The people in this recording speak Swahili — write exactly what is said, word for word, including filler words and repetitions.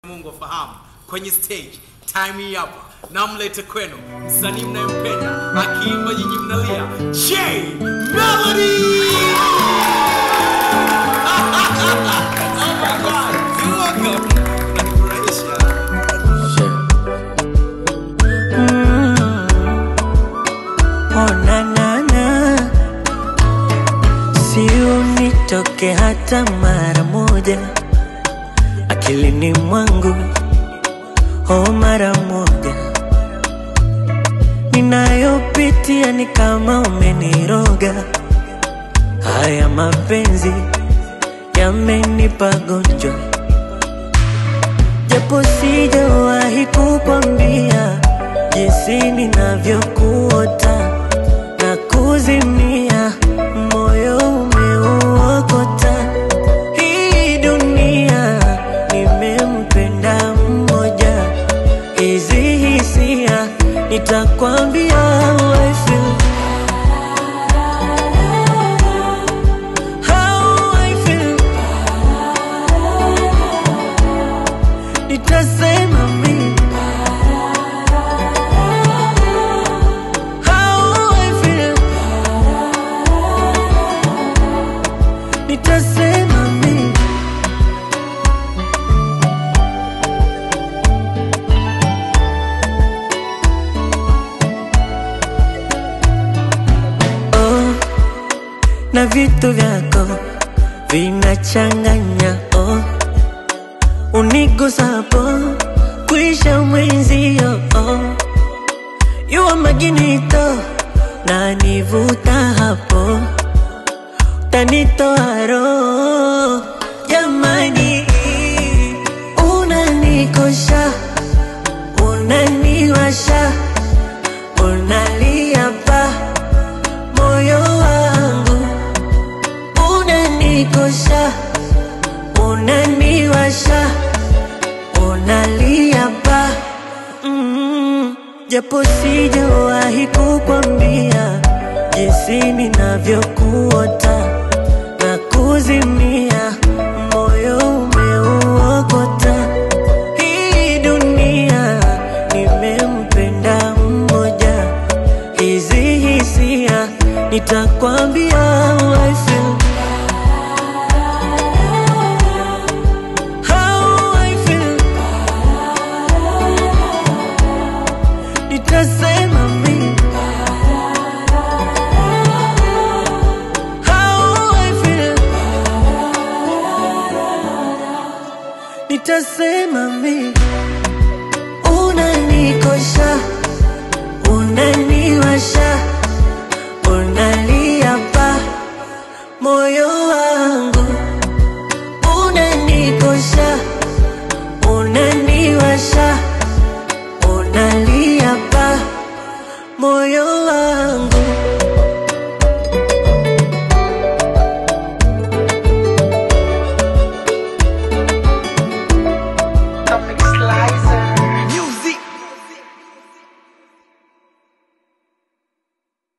Mungu afahamu kwenye stage time hii hapa namlete kwenu msanii mnayempenda akiimba nyinyi mnalia Jay Melody. Oh my God, you welcome. Oh na na na, si unitoke hata mara moja akilini mwangu, oh mara moja. Ninayopitia ni kama umeniroga, haya mapenzi yamenipa gonjwa, japo sijawahi kukwambia jinsi ninavyokuota na kuzimia, moyo umeuokota. Hii dunia nimempenda mmoja, hizi hisia nitakwambia how I feel, how I feel. Nitasema mimi nitasema mimi. Oh, na vitu vyako vinachanganya. Oh, unigusapo kuisha mwenzio. Oh, yuwa maginito na nivuta hapo, tanitoa roho jamani. Unanikosha, unaniwasha, unalia pa moyo wangu. Unanikosha, unaniwasha, unalia pa mm, japo sijawahi kukwambia jinsi ninavyokuota na kuzimia, moyo umeuokota. Hii dunia nimempenda mmoja, hizi hisia nitakwambia how I feel, how I feel. Nitasema mimi nitasema mimi. Unanikosha, unaniwasha,